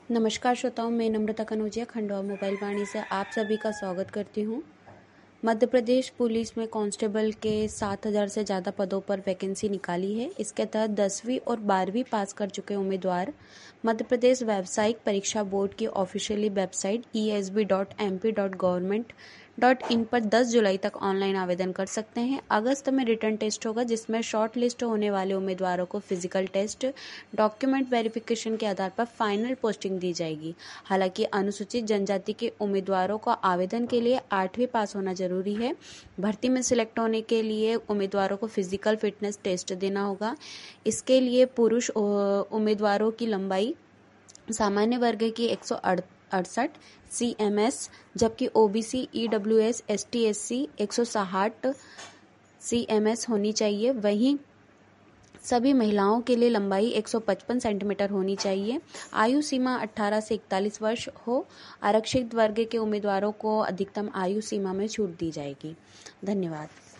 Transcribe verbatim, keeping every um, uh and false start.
नमस्कार श्रोताओं, मैं नम्रता कनौजिया खंडवा मोबाइल वाणी से आप सभी का स्वागत करती हूं। मध्य प्रदेश पुलिस में कांस्टेबल के सात हज़ार से ज़्यादा पदों पर वैकेंसी निकाली है। इसके तहत दसवीं और बारहवीं पास कर चुके उम्मीदवार मध्य प्रदेश व्यावसायिक परीक्षा बोर्ड की officially website E S B dot M P dot government dot in पर दस जुलाई तक ऑनलाइन आवेदन कर सकते हैं। अगस्त में रिटर्न टेस्ट होगा, जिसमें शॉर्ट लिस्ट होने वाले उम्मीदवारों को फिजिकल टेस्ट, डॉक्यूमेंट वेरिफिकेशन के आधार पर फाइनल पोस्टिंग दी जाएगी। हालांकि अनुसूचित जनजाति के उम्मीदवारों को आवेदन के लिए आठवीं पास होना जरूरी है। भर्ती में सिलेक्ट होने के लिए उम्मीदवारों को फिजिकल फिटनेस टेस्ट देना होगा। इसके लिए पुरुष उम्मीदवारों की लंबाई सामान्य वर्ग की एक सौ अड़सठ सी एम एस, जबकि ओबीसी, ईडब्ल्यूएस, एसटी, एससी एक सौ साठ सी एम एस होनी चाहिए। वहीं सभी महिलाओं के लिए लंबाई एक सौ पचपन सेंटीमीटर होनी चाहिए। आयु सीमा अठारह से इकतालीस वर्ष हो। आरक्षित वर्ग के उम्मीदवारों को अधिकतम आयु सीमा में छूट दी जाएगी। धन्यवाद।